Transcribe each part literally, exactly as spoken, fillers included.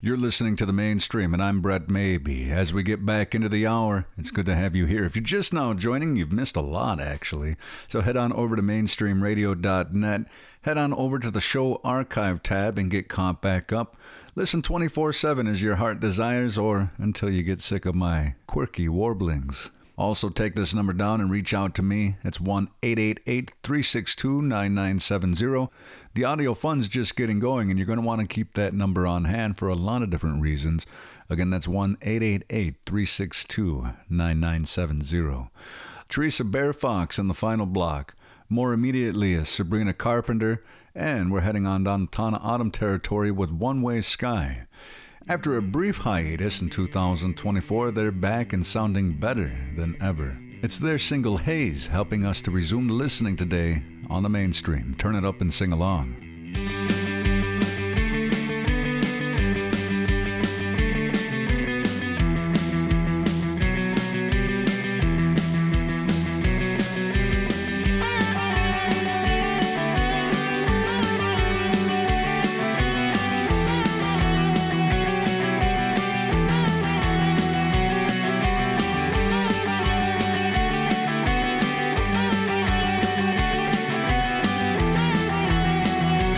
You're listening to The Mainstream, and I'm Brett Maybe. As we get back into the hour, it's good to have you here. If you're just now joining, you've missed a lot, actually. So head on over to mainstream radio dot net. Head on over to the show archive tab and get caught back up. Listen twenty-four seven as your heart desires, or until you get sick of my quirky warblings. Also, take this number down and reach out to me. It's one eight eight eight, three six two, nine nine seven zero. The audio fun's just getting going, and you're going to want to keep that number on hand for a lot of different reasons. Again, that's one eight eight eight, three six two, nine nine seven zero. Teresa Bear Fox in the final block. More immediately is Sabrina Carpenter, and we're heading on down Tana Autumn territory with One Way Sky. After a brief hiatus in two thousand twenty-four, they're back and sounding better than ever. It's their single Haze helping us to resume listening today on The Mainstream. Turn it up and sing along. Thank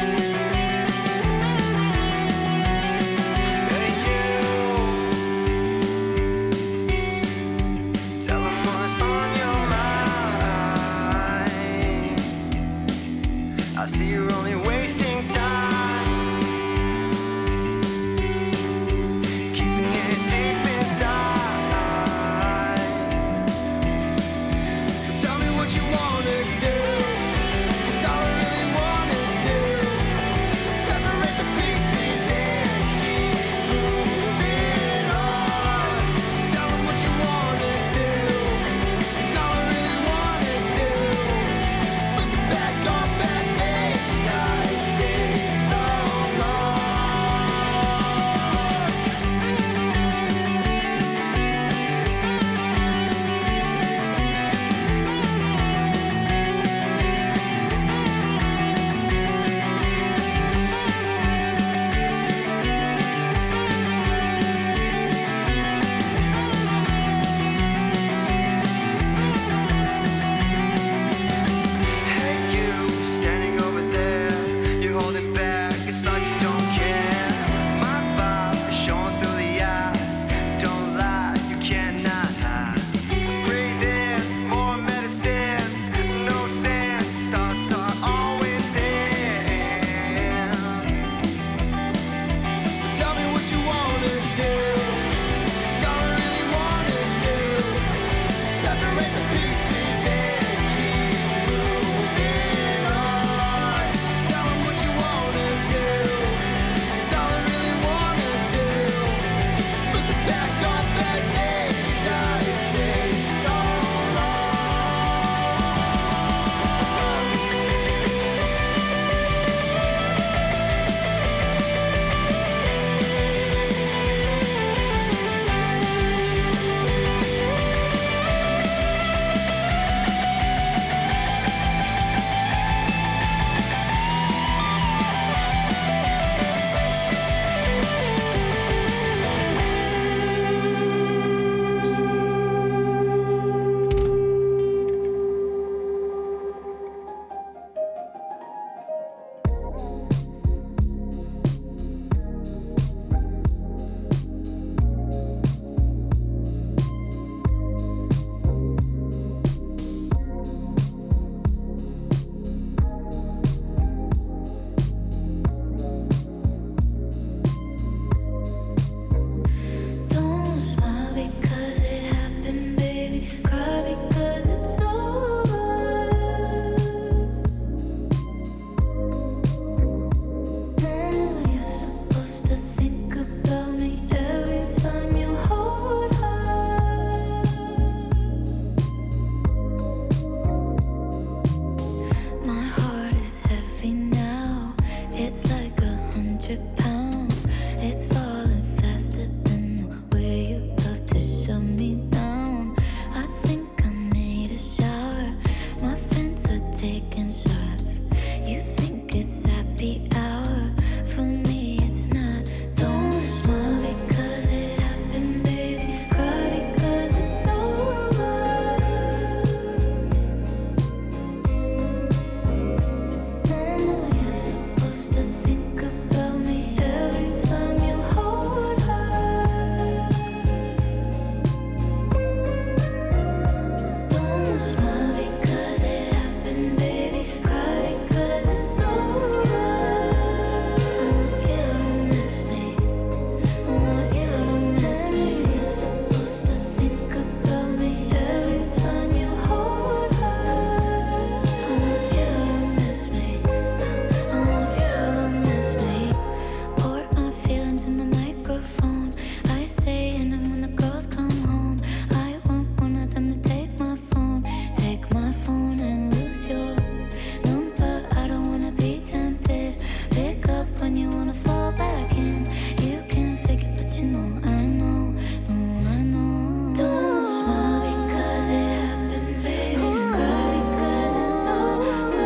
phone. I stay in and when the girls come home, I want one of them to take my phone, take my phone and lose your number. I don't wanna be tempted. Pick up when you wanna fall back in. You can fake it, but you know I know, no, I know. Don't smile because it happened, baby. Cry because it's over.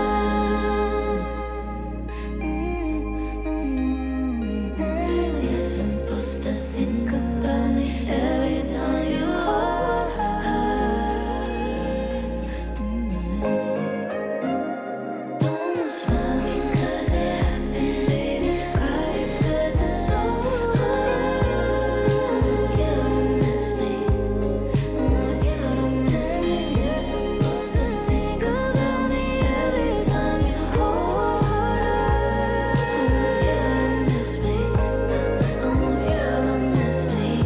Mm, no, no. You're supposed to think about me every time you hold her. Mm. Don't smile because it happened, baby. Cry because it's over. You don't miss me. You don't miss me. You're supposed to think about me every time you hold her. You don't miss me. You don't miss me.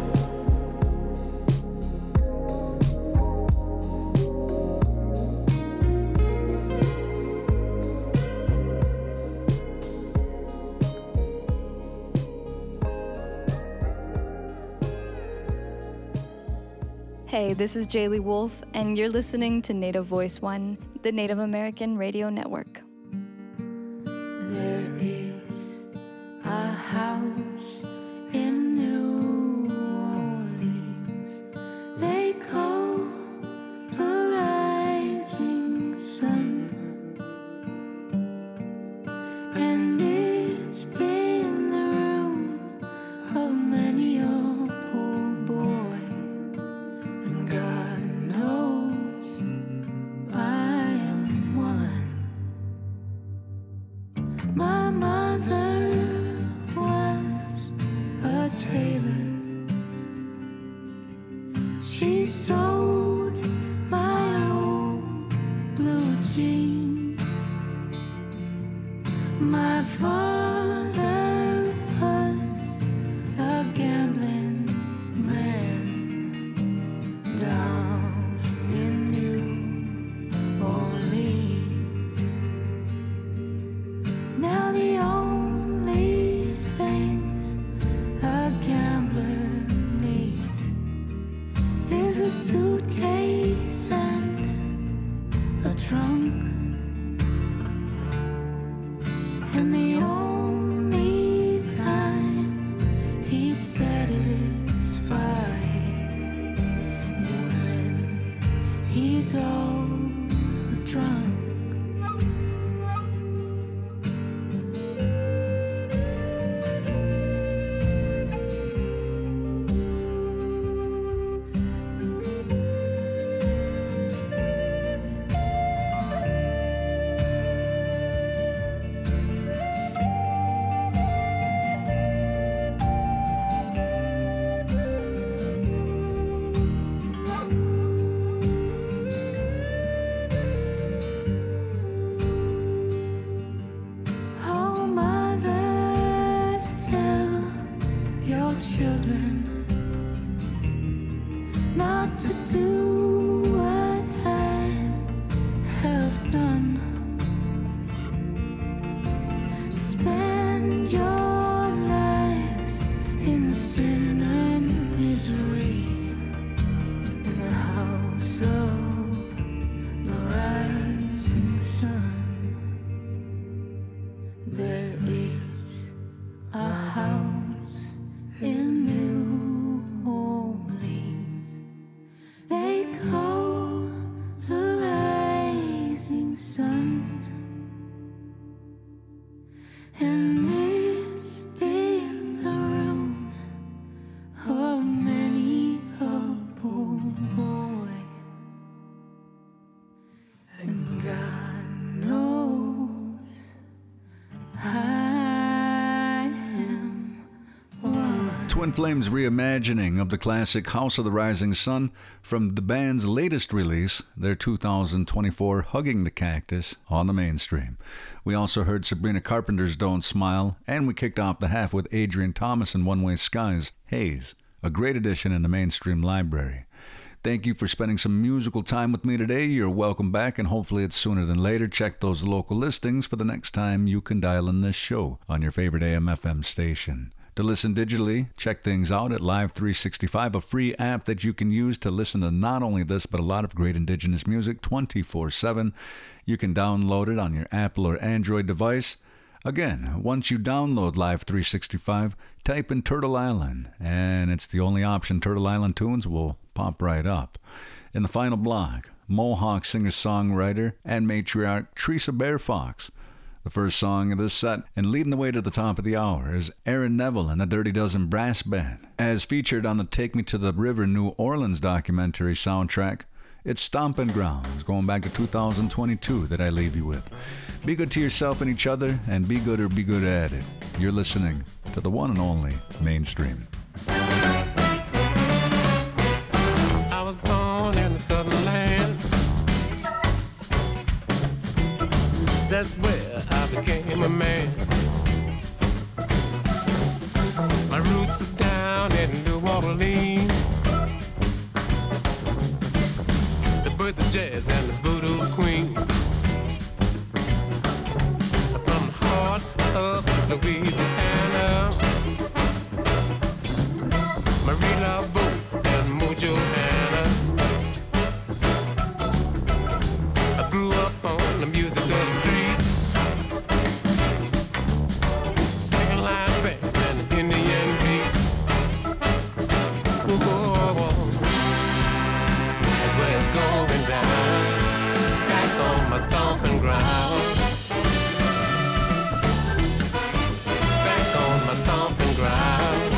Hey, this is Jaylee Wolf, and you're listening to Native Voice One, the Native American Radio Network. There is a house in New Orleans they call the Rising Sun, and it's been the room of many a poor boy, and God knows I am one. My mother was a tailor. She sewed my old blue jeans. My father was a gambling man down in New Orleans. Now the only thing a gambler needs is a suitcase and a trunk, and the only time he's satisfied is when he's all drunk. Oh, mothers, tell your children not to do what I have done. Spend your lives in sin and misery in the house of the rising sun. There is a house in New Orleans they call the Rising Sun, and it's been the ruin of many a poor boy, and God knows I am one. Twin Flames reimagining of the classic House of the Rising Sun from the band's latest release, their two thousand twenty-four Hugging the Cactus, on the Mainstream. We also heard Sabrina Carpenter's Don't Smile, and we kicked off the half with Adrian Thomas and One Way Skies, Haze, a great addition in the Mainstream library. Thank you for spending some musical time with me today. You're welcome back, and hopefully it's sooner than later. Check those local listings for the next time you can dial in this show on your favorite A M F M station. To listen digitally, check things out at Live three sixty-five, a free app that you can use to listen to not only this, but a lot of great indigenous music twenty-four seven. You can download it on your Apple or Android device. Again, once you download Live three sixty-five, type in Turtle Island, and it's the only option. Turtle Island tunes will pop right up. In the final block, Mohawk singer-songwriter and matriarch Teresa Bear Fox. The first song of this set, and leading the way to the top of the hour, is Aaron Neville and the Dirty Dozen Brass Band. As featured on the Take Me to the River New Orleans documentary soundtrack, it's Stompin' Grounds, going back to two thousand twenty-two, that I leave you with. Be good to yourself and each other, and be good or be good at it. You're listening to the one and only Mainstream. I was born in the southern land. That's where I became a man. My roots was down in New Orleans. The birth of jazz and the voodoo queen. From the heart of Louisiana, Marie Laveau and Mojo Hanna. I grew up on the music of the streets, second line back and Indian beats. Whoa, that's where it's going down, back on my stomping ground. Back on my stomping ground.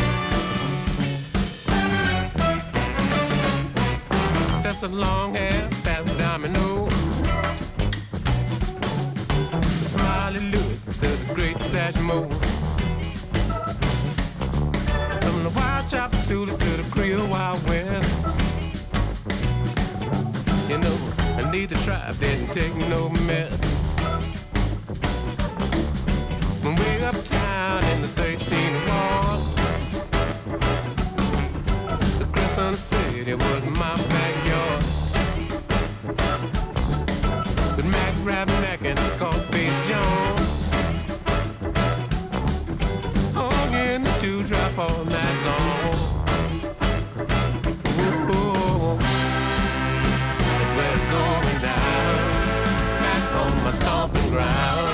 That's a long hair, that's domino. Smiley Lewis to the great Satchmo. From the wild Chapatula to the Creole Wild West. You know, I need the tribe, didn't take no mess. When way uptown in the thirteenth ward, the Crescent City was my backyard. With Mac Rabinac and Scarface Jones, hung in the dewdrop all night long. Ooh, that's where it's going down, back on my stomping ground.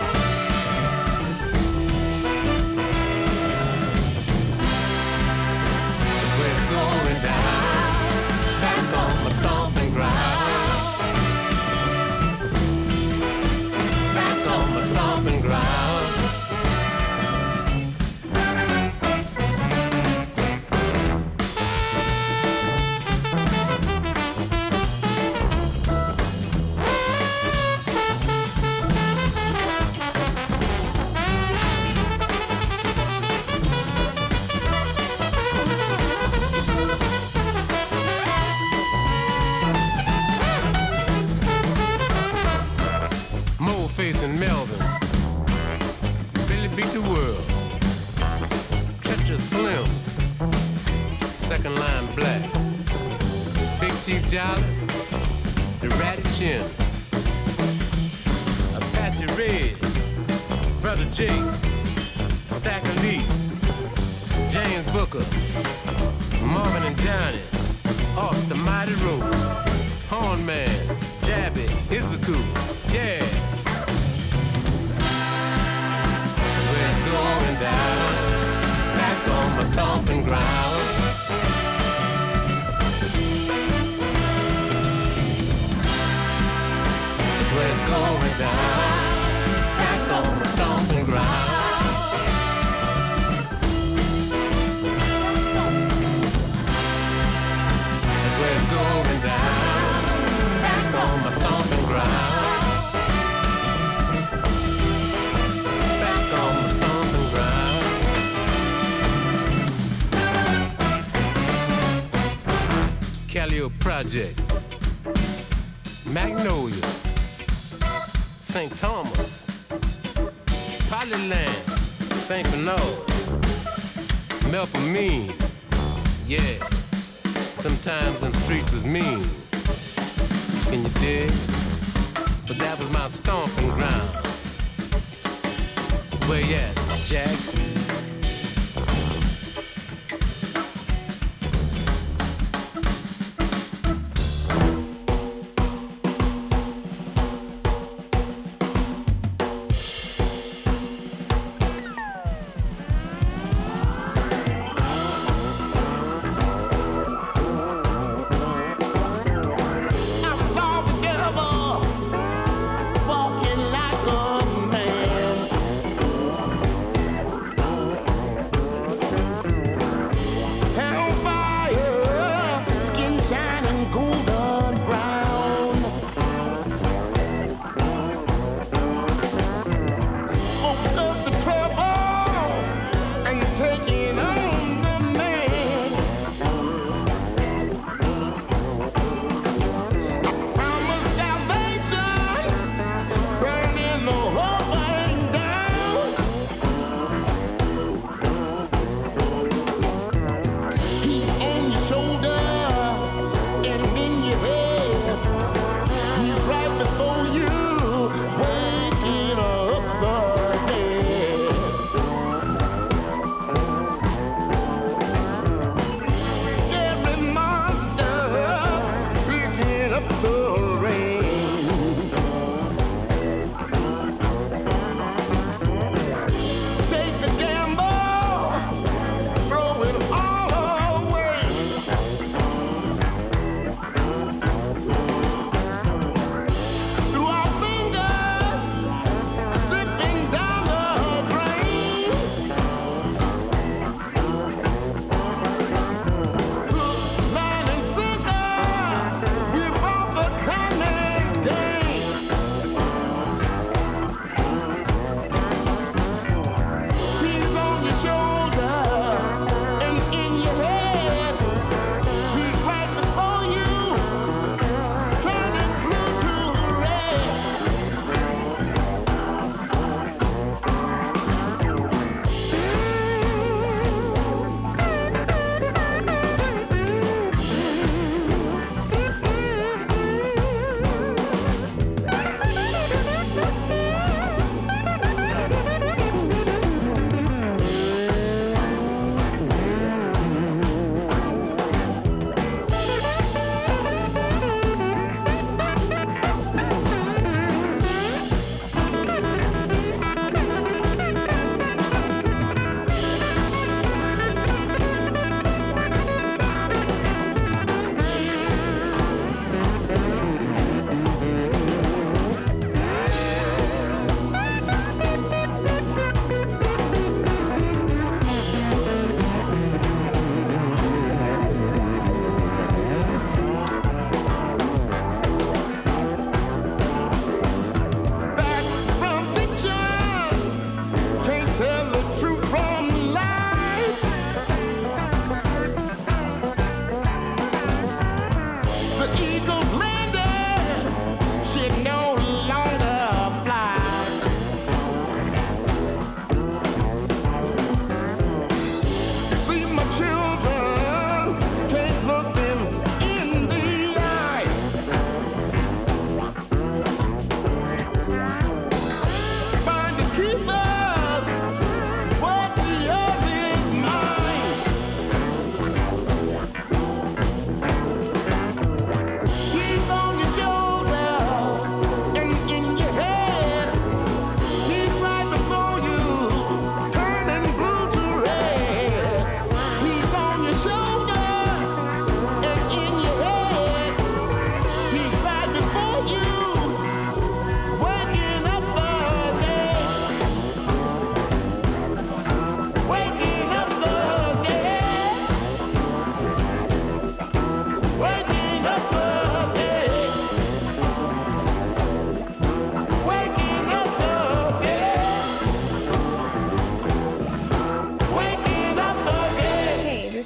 That's where it's going down, back on my stomping ground. Back on my stomping ground. Face in Melbourne, Billy beat the world. Treacherous Slim, second line black. Big Chief Jolly, the Ratty Chin. Apache Red, Brother Jake, Stacker Lee, James Booker, Marvin and Johnny, off the mighty road. Horn Man, Jabby, Izuku, yeah. Going down, back on my stomping ground. That's where it's going down, back on my stomping ground. That's where it's going down, back on my stomping ground. Callio Project, Magnolia, Saint Thomas, Polyland, Saint Bernard, Melpomene, yeah, sometimes them streets was mean, can you dig? But that was my stomping grounds. Where you at, Jack?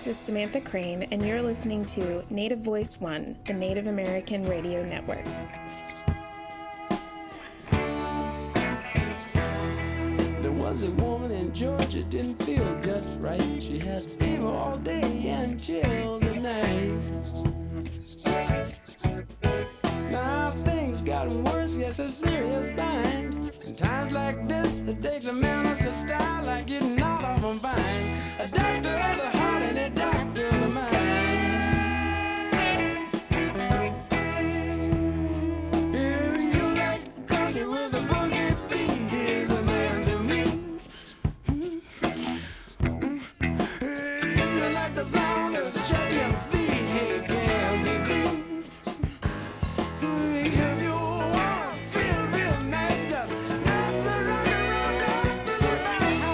this is Samantha Crane, and you're listening to Native Voice One, the Native American Radio Network. There was a woman in Georgia, didn't feel just right. She had fever all day and chills at night. Now things got worse, yes, a serious bind. In times like this, it takes a man of a style like getting out of a bind. A doctor of the heart and a doctor of the mind. If you like a country with a boogie beat, here's a man to me. If you like the sound of champion feet, hey, can be beat. If you wanna feel real nice, just dance around and round to the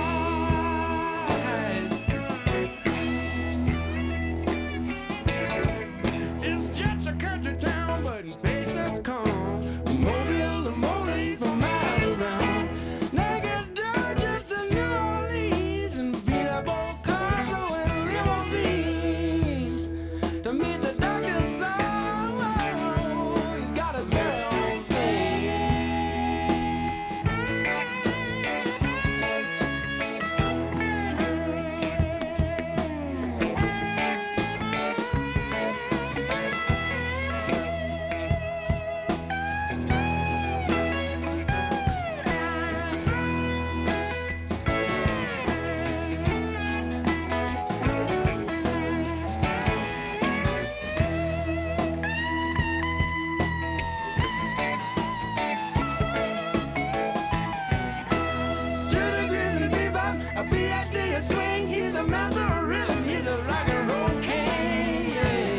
rise. It's just a country town, but patience calm. Mobile and Molly for miles around. Naked dirt just to New Orleans and beat up old cars and limousines to meet the doctor's song. He's got his very own thing. Two degrees in bebop, a P H D in swing. He's a master of rhythm, he's a rock and roll king.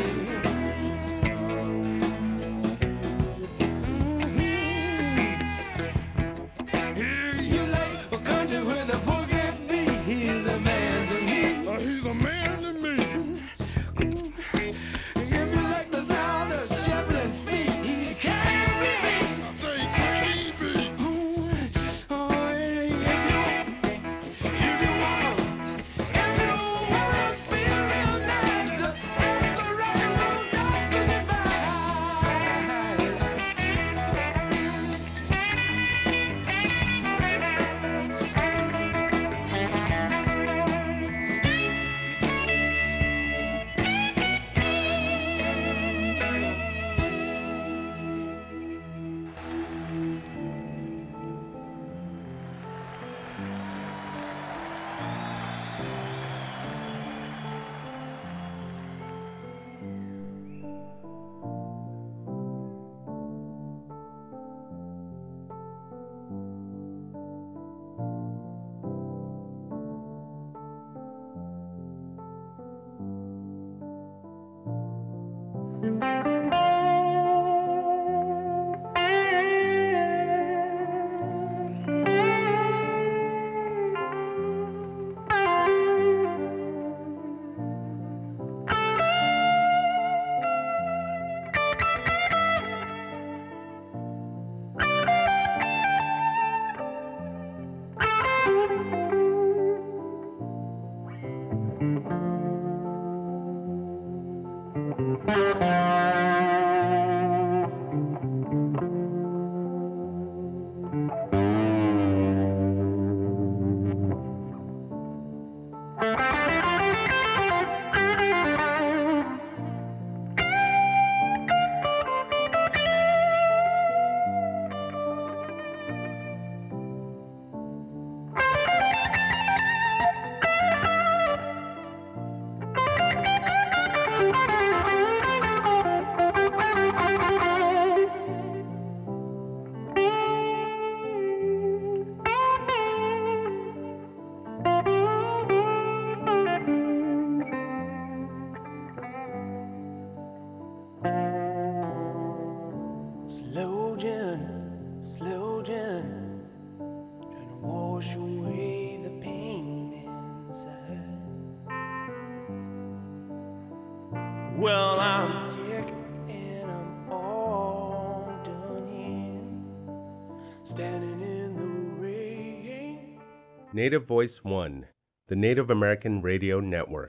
If you like a country with a boogie beat, he's a man to me. Uh, he's a man to me. If you like the sound of shuffling feet, he can be beat. I say, can he be? Oh, if you, if you wanna, if you wanna feel real nice, just dance around and roll doctor's advice. Slow down, slow down, trying to wash away the pain inside. Well, I'm sick and I'm all done in, standing in the rain. Native Voice One, the Native American Radio Network.